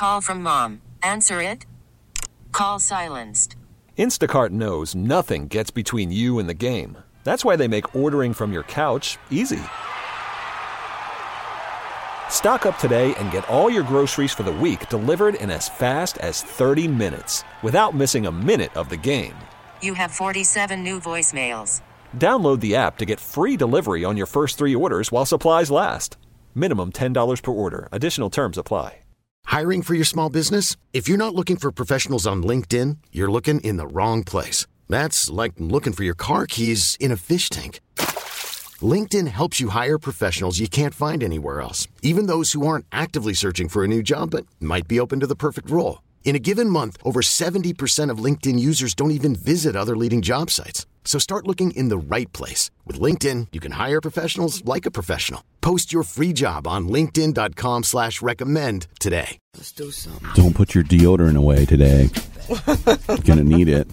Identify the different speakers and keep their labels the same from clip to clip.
Speaker 1: call from mom. Answer it. Call silenced.
Speaker 2: Instacart knows nothing gets between you and the game. That's why they make ordering from your couch easy. Stock up today and get all your groceries for the week delivered in as fast as 30 minutes without missing a minute of the game.
Speaker 1: You have 47 new voicemails.
Speaker 2: Download the app to get free delivery on your first 3 orders while supplies last. Minimum $10 per order. Additional terms apply.
Speaker 3: Hiring for your small business? If you're not looking for professionals on LinkedIn, you're looking in the wrong place. That's like looking for your car keys in a fish tank. LinkedIn helps you hire professionals you can't find anywhere else, even those who aren't actively searching for a new job but might be open to the perfect role. In a given month, over 70% of LinkedIn users don't even visit other leading job sites. So start looking in the right place. With LinkedIn, you can hire professionals like a professional. Post your free job on linkedin.com/recommend today.
Speaker 4: Let's do something.
Speaker 5: Don't put your deodorant away today. You're gonna need it.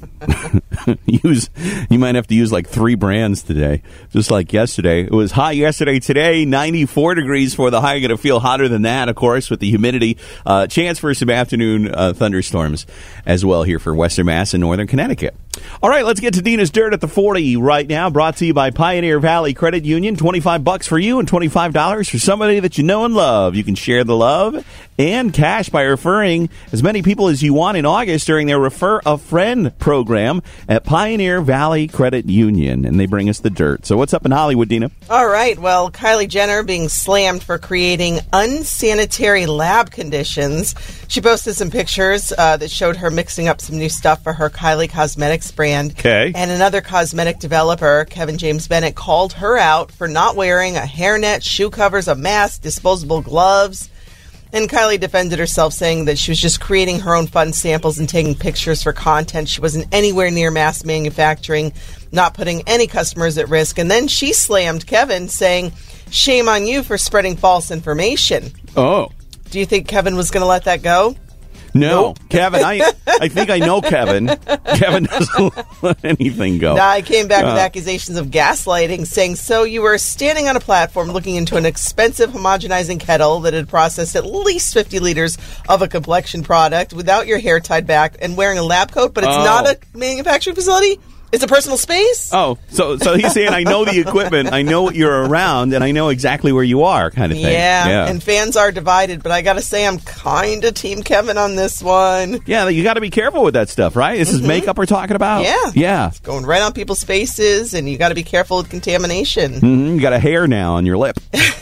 Speaker 5: You might have to use like 3 brands today, just like yesterday. It was hot yesterday. Today, 94 degrees for the high. You're gonna feel hotter than that, of course, with the humidity. Chance for some afternoon thunderstorms as well here for Western Mass and Northern Connecticut. All right, let's get to Dina's Dirt at the 40 right now. Brought to you by Pioneer Valley Credit Union. $25 for you and $25 for somebody that you know and love. You can share the love and cash by referring as many people as you want in August during their Refer a Friend program at Pioneer Valley Credit Union. And they bring us the dirt. So what's up in Hollywood, Dina?
Speaker 6: All right. Well, Kylie Jenner being slammed for creating unsanitary lab conditions. She posted some pictures that showed her mixing up some new stuff for her Kylie Cosmetics brand.
Speaker 5: Okay.
Speaker 6: And another cosmetic developer, Kevin James Bennett, called her out for not wearing a hairnet, shoe covers, a mask, disposable gloves. And Kylie defended herself, saying that she was just creating her own fun samples and taking pictures for content. She wasn't anywhere near mass manufacturing, not putting any customers at risk. And then she slammed Kevin, saying, "Shame on you for spreading false information."
Speaker 5: Oh.
Speaker 6: Do you think Kevin was going to let that go?
Speaker 5: No.
Speaker 6: Nope.
Speaker 5: Kevin, I think I know Kevin. Kevin doesn't let anything go.
Speaker 6: Nah, I came back with accusations of gaslighting, saying, so you were standing on a platform looking into an expensive homogenizing kettle that had processed at least 50 liters of a complexion product without your hair tied back and wearing a lab coat, but it's not a manufacturing facility? It's a personal space?
Speaker 5: Oh, so he's saying, I know the equipment, I know what you're around, and I know exactly where you are, kind of thing.
Speaker 6: Yeah, and fans are divided, but I got to say I'm kind of Team Kevin on this one.
Speaker 5: Yeah, you got to be careful with that stuff, right? This is makeup we're talking about? Yeah.
Speaker 6: It's going right on people's faces, and you got to be careful with contamination.
Speaker 5: Mm-hmm. You got a hair now on your lip.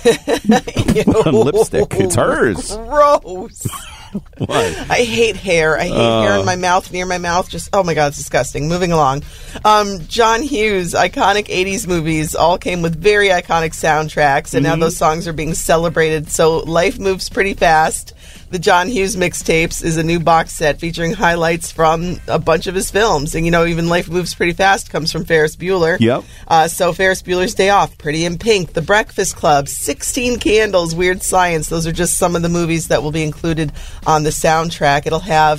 Speaker 5: On lipstick. It's hers.
Speaker 6: Gross.
Speaker 5: What?
Speaker 6: I hate hair. I hate hair in my mouth, near my mouth. Just, oh my God, it's disgusting. Moving along. John Hughes, iconic 80s movies all came with very iconic soundtracks, and now those songs are being celebrated. So life moves pretty fast. The John Hughes Mixtapes is a new box set featuring highlights from a bunch of his films. And, even Life Moves Pretty Fast comes from Ferris Bueller.
Speaker 5: Yep.
Speaker 6: So Ferris Bueller's Day Off, Pretty in Pink, The Breakfast Club, 16 Candles, Weird Science. Those are just some of the movies that will be included on the soundtrack. It'll have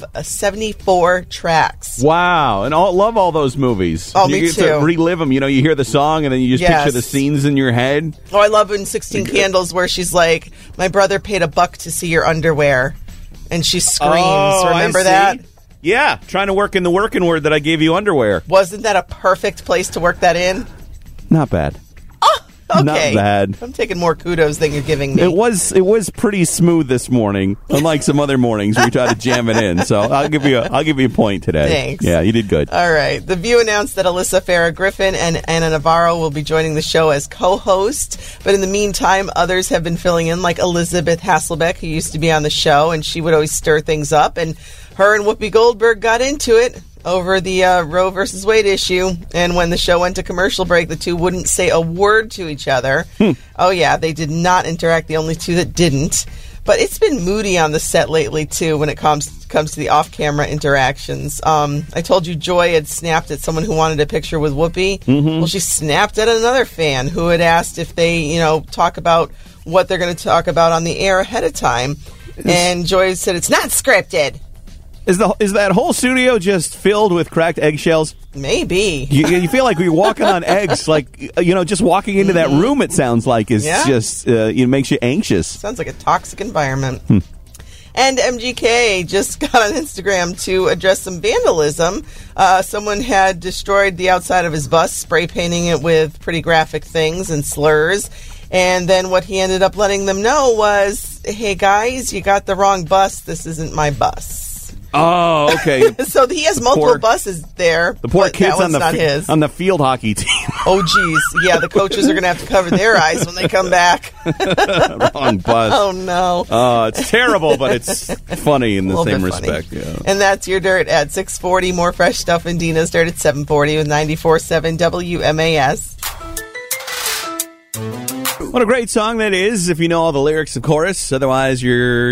Speaker 6: 74 tracks.
Speaker 5: Wow. And love all those movies.
Speaker 6: Oh,
Speaker 5: you
Speaker 6: me
Speaker 5: get
Speaker 6: too.
Speaker 5: to relive them. You hear the song and then you just picture the scenes in your head.
Speaker 6: Oh, I love in 16 Candles where she's like, my brother paid $1 to see your underwear. And she screams. Remember that?
Speaker 5: Yeah, trying to work in the working word that I gave you underwear.
Speaker 6: Wasn't that a perfect place to work that in?
Speaker 5: Not bad.
Speaker 6: Okay.
Speaker 5: Not bad.
Speaker 6: I'm taking more kudos than you're giving me.
Speaker 5: It was pretty smooth this morning, unlike some other mornings where we try to jam it in. So I'll give you a point today.
Speaker 6: Thanks.
Speaker 5: Yeah, you did good.
Speaker 6: All right. The View announced that Alyssa Farah Griffin and Anna Navarro will be joining the show as co-host. But in the meantime, others have been filling in, like Elizabeth Hasselbeck, who used to be on the show, and she would always stir things up. And her and Whoopi Goldberg got into it over the Roe versus Wade issue. And when the show went to commercial break, the two wouldn't say a word to each other. Oh, yeah, they did not interact, the only two that didn't. But it's been moody on the set lately, too, when it comes to the off-camera interactions. I told you Joy had snapped at someone who wanted a picture with Whoopi. Well, she snapped at another fan who had asked if they, talk about what they're going to talk about on the air ahead of time. And Joy said, it's not scripted.
Speaker 5: Is that whole studio just filled with cracked eggshells?
Speaker 6: Maybe.
Speaker 5: You feel like you're walking on eggs, like, just walking into that room, it sounds like, is just, it makes you anxious.
Speaker 6: Sounds like a toxic environment. And MGK just got on Instagram to address some vandalism. Someone had destroyed the outside of his bus, spray painting it with pretty graphic things and slurs. And then what he ended up letting them know was, hey, guys, you got the wrong bus. This isn't my bus.
Speaker 5: Oh, okay.
Speaker 6: So he has multiple buses there.
Speaker 5: The poor kids
Speaker 6: on
Speaker 5: the field hockey team.
Speaker 6: Oh, geez. Yeah, the coaches are going to have to cover their eyes when they come back.
Speaker 5: Wrong bus.
Speaker 6: Oh, no.
Speaker 5: It's terrible, but it's funny in the same respect. Yeah.
Speaker 6: And that's your Dirt at 6:40. More fresh stuff in Dina's Dirt at 7:40 with 94.7 WMAS.
Speaker 5: What a great song that is, if you know all the lyrics, of course. Otherwise, you're,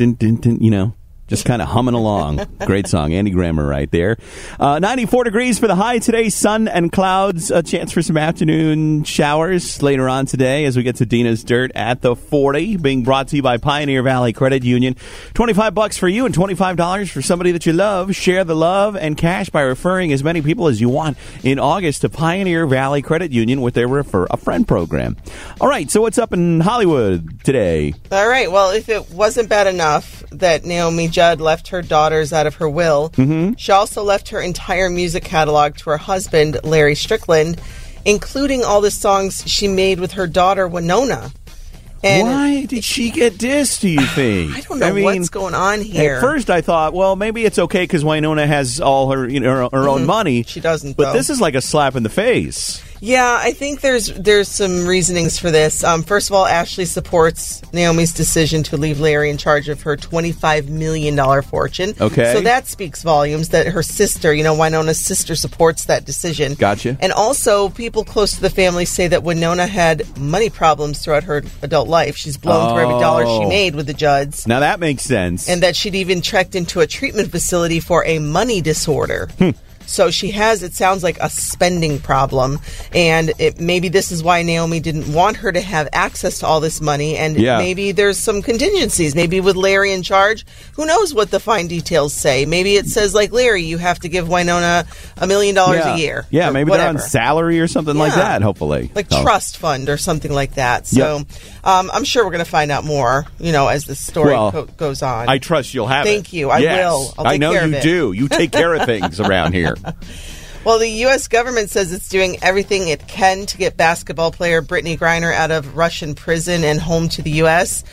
Speaker 5: just kind of humming along. Great song. Andy Grammer right there. 94 degrees for the high today. Sun and clouds. A chance for some afternoon showers later on today as we get to Dina's Dirt at the 40. Being brought to you by Pioneer Valley Credit Union. $25 for you and $25 for somebody that you love. Share the love and cash by referring as many people as you want in August to Pioneer Valley Credit Union with their Refer a Friend program. All right, so what's up in Hollywood today?
Speaker 6: All right, well, if it wasn't bad enough that Naomi Judd left her daughters out of her will, she also left her entire music catalog to her husband, Larry Strickland, including all the songs she made with her daughter, Winona. And
Speaker 5: why did she get dissed, do you think?
Speaker 6: I don't know what's going on here.
Speaker 5: At first I thought, well, maybe it's okay because Winona has all her her own money.
Speaker 6: She doesn't,
Speaker 5: but
Speaker 6: though.
Speaker 5: This is like a slap in the face.
Speaker 6: Yeah, I think there's some reasonings for this. First of all, Ashley supports Naomi's decision to leave Larry in charge of her $25 million fortune.
Speaker 5: Okay.
Speaker 6: So that speaks volumes that her sister, Winona's sister, supports that decision.
Speaker 5: Gotcha.
Speaker 6: And also, people close to the family say that Winona had money problems throughout her adult life. She's blown through every dollar she made with the Judds.
Speaker 5: Now that makes sense.
Speaker 6: And that she'd even trekked into a treatment facility for a money disorder. So she has, it sounds like, a spending problem. And maybe this is why Naomi didn't want her to have access to all this money. And maybe there's some contingencies. Maybe with Larry in charge, who knows what the fine details say. Maybe it says, like, Larry, you have to give Winona $1 million a year.
Speaker 5: Yeah, maybe
Speaker 6: whatever.
Speaker 5: they're on salary or something like that, hopefully.
Speaker 6: Like trust fund or something like that. So I'm sure we're going to find out more, as the story goes on.
Speaker 5: I trust you'll have it.
Speaker 6: Thank you. I will. I'll take
Speaker 5: know
Speaker 6: care
Speaker 5: you
Speaker 6: of it.
Speaker 5: do. You take care of things around here.
Speaker 6: Well, the U.S. government says it's doing everything it can to get basketball player Brittany Griner out of Russian prison and home to the U.S.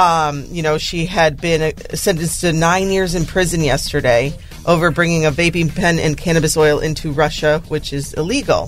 Speaker 6: She had been sentenced to 9 years in prison yesterday over bringing a vaping pen and cannabis oil into Russia, which is illegal.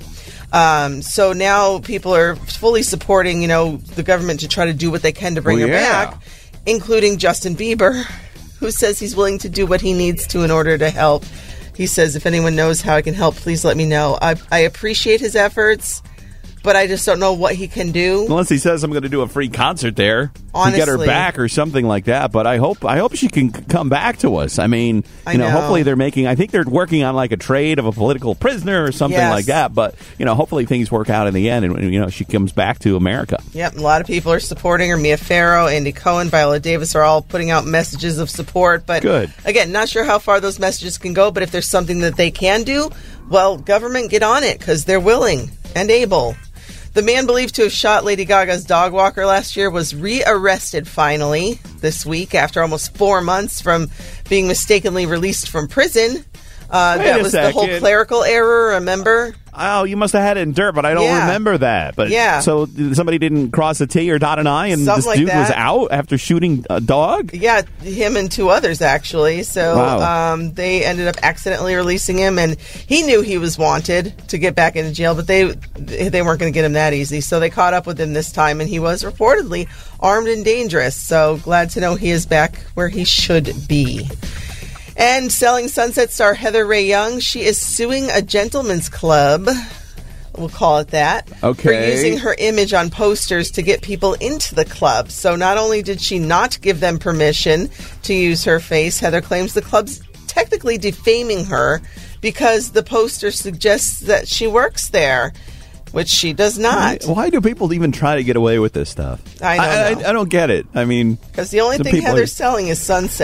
Speaker 6: So now people are fully supporting, the government to try to do what they can to bring her back, including Justin Bieber, who says he's willing to do what he needs to in order to help. He says, if anyone knows how I can help, please let me know. I appreciate his efforts, but I just don't know what he can do.
Speaker 5: Unless he says I'm going to do a free concert there
Speaker 6: Honestly,
Speaker 5: to get her back or something like that. But I hope she can come back to us. I mean, hopefully I think they're working on like a trade of a political prisoner or something like that. But, hopefully things work out in the end and, she comes back to America.
Speaker 6: Yep, a lot of people are supporting her. Mia Farrow, Andy Cohen, Viola Davis are all putting out messages of support. But
Speaker 5: good.
Speaker 6: Again, not sure how far those messages can go. But if there's something that they can do, well, government, get on it because they're willing and able. The man believed to have shot Lady Gaga's dog walker last year was rearrested finally this week after almost 4 months from being mistakenly released from prison. That was the whole clerical error, remember?
Speaker 5: Oh, you must have had it in dirt, but I don't remember that. But so somebody didn't cross a T or dot an I, and
Speaker 6: something
Speaker 5: this dude was out after shooting a dog?
Speaker 6: Yeah, him and 2 others, actually. So they ended up accidentally releasing him, and he knew he was wanted to get back into jail, but they weren't going to get him that easy. So they caught up with him this time, and he was reportedly armed and dangerous. So glad to know he is back where he should be. And Selling Sunset star Heather Ray Young, she is suing a gentleman's club, we'll call it that, for using her image on posters to get people into the club. So not only did she not give them permission to use her face, Heather claims the club's technically defaming her because the poster suggests that she works there, which she does not.
Speaker 5: Why do people even try to get away with this stuff?
Speaker 6: I don't know.
Speaker 5: I don't get it. I mean,
Speaker 6: because the only thing Heather's selling is Sunset.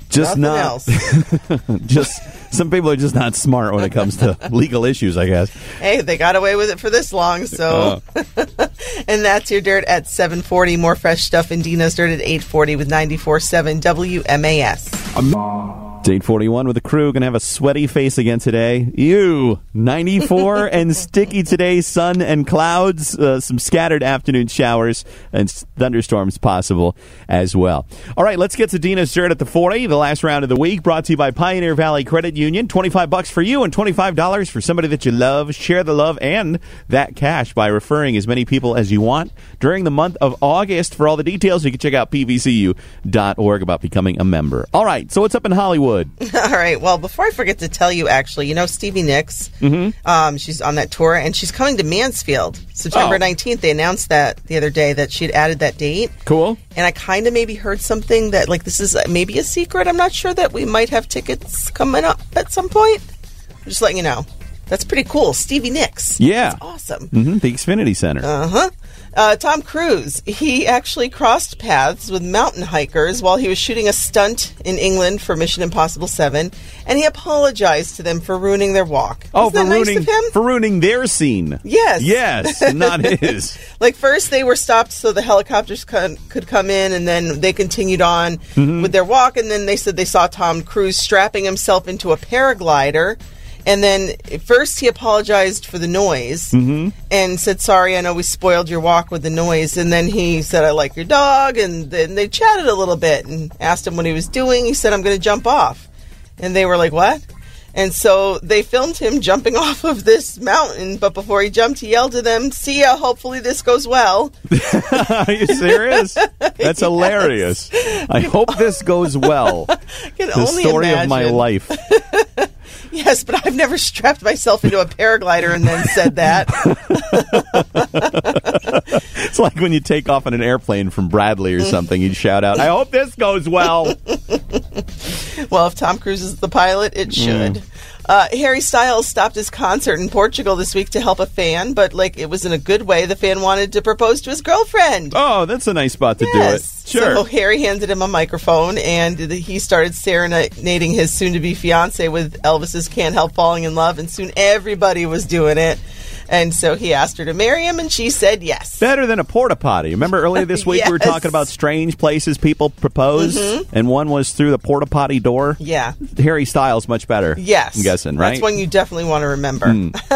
Speaker 5: Just
Speaker 6: Nothing
Speaker 5: not.
Speaker 6: else.
Speaker 5: Just some people are just not smart when it comes to legal issues, I guess.
Speaker 6: Hey, they got away with it for this long, so. And that's your dirt at 7:40. More fresh stuff in Dina's Dirt at 8:40 with 94.7 WMAS.
Speaker 5: It's 8:41 with the crew. Going to have a sweaty face again today. Ew. 94 and sticky today. Sun and clouds. Some scattered afternoon showers and thunderstorms possible as well. All right, let's get to Dina's Dirt at the 40. The last round of the week brought to you by Pioneer Valley Credit Union. $25 for you and $25 for somebody that you love. Share the love and that cash by referring as many people as you want during the month of August. For all the details, you can check out pvcu.org about becoming a member. All right, so what's up in Hollywood?
Speaker 6: All right. Well, before I forget to tell you, actually, you know Stevie Nicks? Mm-hmm. She's on that tour, and she's coming to Mansfield. September 19th, they announced that the other day that she had added that date.
Speaker 5: Cool.
Speaker 6: And I kind of maybe heard something that, like, this is maybe a secret. I'm not sure that we might have tickets coming up at some point. I'm just letting you know. That's pretty cool. Stevie Nicks.
Speaker 5: Yeah.
Speaker 6: That's awesome.
Speaker 5: Mm-hmm. The Xfinity Center.
Speaker 6: Uh-huh. Tom Cruise, he actually crossed paths with mountain hikers while he was shooting a stunt in England for Mission Impossible 7, and he apologized to them for ruining their walk.
Speaker 5: Oh,
Speaker 6: Isn't that nice of him?
Speaker 5: For ruining their scene.
Speaker 6: Yes.
Speaker 5: Yes, not his.
Speaker 6: Like, first they were stopped so the helicopters could come in, and then they continued on with their walk, and then they said they saw Tom Cruise strapping himself into a paraglider. And then first he apologized for the noise and said, sorry, I know we spoiled your walk with the noise. And then he said, I like your dog. And then they chatted a little bit and asked him what he was doing. He said, I'm going to jump off. And they were like, what? And so they filmed him jumping off of this mountain. But before he jumped, he yelled to them, see ya, hopefully this goes well.
Speaker 5: Are you serious? That's hilarious. I hope this goes well. The story of my life.
Speaker 6: Yes, but I've never strapped myself into a paraglider and then said that.
Speaker 5: It's like when you take off on an airplane from Bradley or something, you'd shout out, I hope this goes well.
Speaker 6: Well, if Tom Cruise is the pilot, it should. Harry Styles stopped his concert in Portugal this week to help a fan, but it was in a good way. The fan wanted to propose to his girlfriend.
Speaker 5: Oh, that's a nice spot to do it. Sure.
Speaker 6: So Harry handed him a microphone, and he started serenading his soon-to-be fiance with Elvis's Can't Help Falling in Love, and soon everybody was doing it. And so he asked her to marry him, and she said yes.
Speaker 5: Better than a porta potty. Remember earlier this week we were talking about strange places people propose, and one was through the porta potty door?
Speaker 6: Yeah.
Speaker 5: Harry Styles, much better.
Speaker 6: Yes.
Speaker 5: I'm guessing, right?
Speaker 6: That's one you definitely want to remember.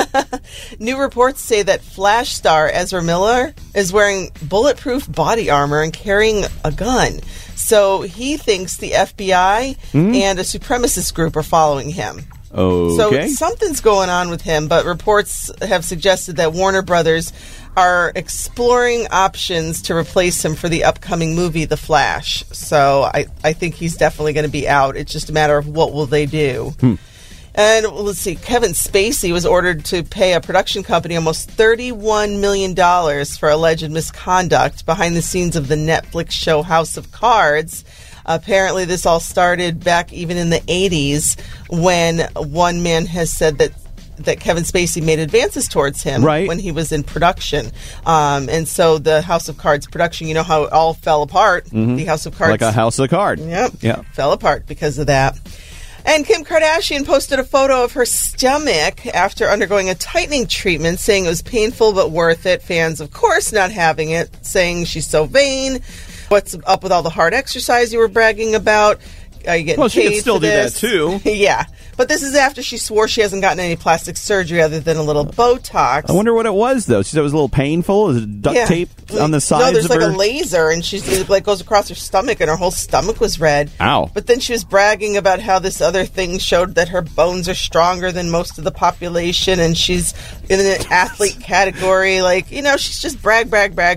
Speaker 6: New reports say that Flash star Ezra Miller is wearing bulletproof body armor and carrying a gun. So he thinks the FBI and a supremacist group are following him.
Speaker 5: Okay.
Speaker 6: So something's going on with him, but reports have suggested that Warner Brothers are exploring options to replace him for the upcoming movie, The Flash. So I think he's definitely going to be out. It's just a matter of what will they do. And let's see, Kevin Spacey was ordered to pay a production company almost $31 million for alleged misconduct behind the scenes of the Netflix show House of Cards. Apparently, this all started back even in the 80s when one man has said that Kevin Spacey made advances towards him when he was in production. And so the House of Cards production, you know how it all fell apart. The House of Cards.
Speaker 5: Like a house of cards.
Speaker 6: Yep. Fell apart because of that. And Kim Kardashian posted a photo of her stomach after undergoing a tightening treatment, saying it was painful but worth it. Fans, of course, not having it, saying she's so vain. What's up with all the hard exercise you were bragging about? Are you getting paid
Speaker 5: she could still
Speaker 6: for
Speaker 5: do
Speaker 6: this?
Speaker 5: that, too.
Speaker 6: Yeah. But this is after she swore she hasn't gotten any plastic surgery other than a little Botox.
Speaker 5: I wonder what it was, though. She said it was a little painful. Is it duct tape on the sides
Speaker 6: of her? No, there's
Speaker 5: a
Speaker 6: laser, and she's goes across her stomach, and her whole stomach was red.
Speaker 5: Ow.
Speaker 6: But then she was bragging about how this other thing showed that her bones are stronger than most of the population, and she's in an athlete category. She's just brag.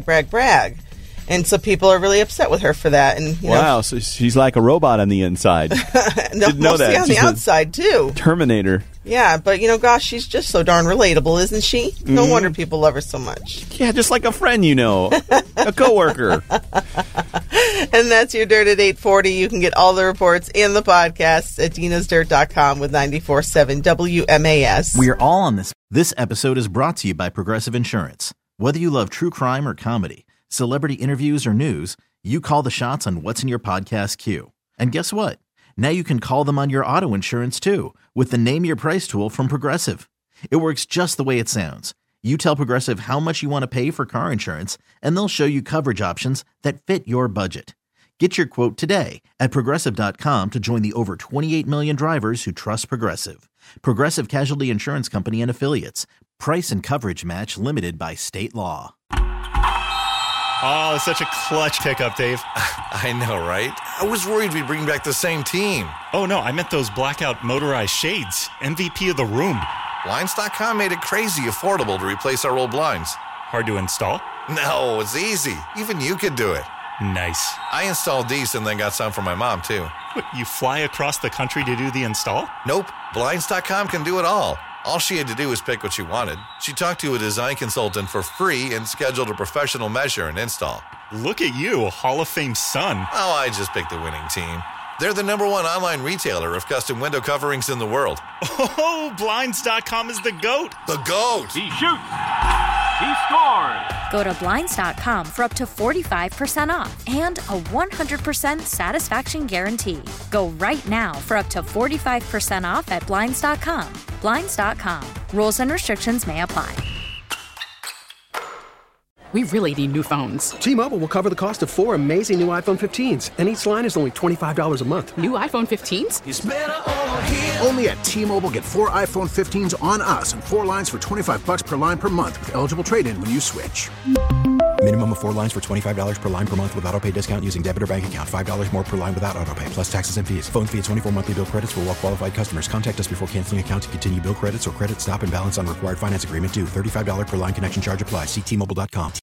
Speaker 6: And so people are really upset with her for that. And
Speaker 5: wow, so she's like a robot on the inside.
Speaker 6: No,
Speaker 5: didn't know that.
Speaker 6: On the outside, too.
Speaker 5: Terminator.
Speaker 6: Yeah, but, gosh, she's just so darn relatable, isn't she? No wonder people love her so much.
Speaker 5: Yeah, just like a friend, a coworker.
Speaker 6: And that's your Dirt at 8:40. You can get all the reports and the podcasts at dinasdirt.com with 94.7 WMAS.
Speaker 4: We are all on this. This episode is brought to you by Progressive Insurance. Whether you love true crime or comedy, celebrity interviews or news, you call the shots on what's in your podcast queue. And guess what? Now you can call them on your auto insurance too with the Name Your Price tool from Progressive. It works just the way it sounds. You tell Progressive how much you want to pay for car insurance, and they'll show you coverage options that fit your budget. Get your quote today at Progressive.com to join the over 28 million drivers who trust Progressive. Progressive Casualty Insurance Company and Affiliates. Price and coverage match limited by state law.
Speaker 7: Oh, it's such a clutch pickup, Dave.
Speaker 8: I know, right? I was worried we'd bring back the same team.
Speaker 7: Oh, no, I meant those blackout motorized shades. MVP of the room.
Speaker 8: Blinds.com made it crazy affordable to replace our old blinds.
Speaker 7: Hard to install?
Speaker 8: No, it's easy. Even you could do it.
Speaker 7: Nice.
Speaker 8: I installed these and then got some for my mom, too.
Speaker 7: What, you fly across the country to do the install?
Speaker 8: Nope. Blinds.com can do it all. All she had to do was pick what she wanted. She talked to a design consultant for free and scheduled a professional measure and install.
Speaker 7: Look at you, Hall of Fame son.
Speaker 8: Oh, I just picked the winning team. They're the #1 online retailer of custom window coverings in the world.
Speaker 7: Oh, Blinds.com is the GOAT.
Speaker 8: The GOAT!
Speaker 9: He shoots. He scores.
Speaker 10: Go to Blinds.com for up to 45% off and a 100% satisfaction guarantee. Go right now for up to 45% off at Blinds.com. Blinds.com. Rules and restrictions may apply.
Speaker 11: We really need new phones.
Speaker 12: T-Mobile will cover the cost of 4 amazing new iPhone 15s, and each line is only $25 a month.
Speaker 11: New iPhone 15s?
Speaker 13: It's better over here. Only at T-Mobile, get 4 iPhone 15s on us and 4 lines for $25 per line per month with eligible trade-in when you switch.
Speaker 14: Minimum of 4 lines for $25 per line per month with autopay discount using debit or bank account. $5 more per line without autopay, plus taxes and fees. Phone fee at 24 monthly bill credits for well-qualified customers. Contact us before canceling account to continue bill credits or credit stop and balance on required finance agreement due. $35 per line connection charge applies. See T-Mobile.com.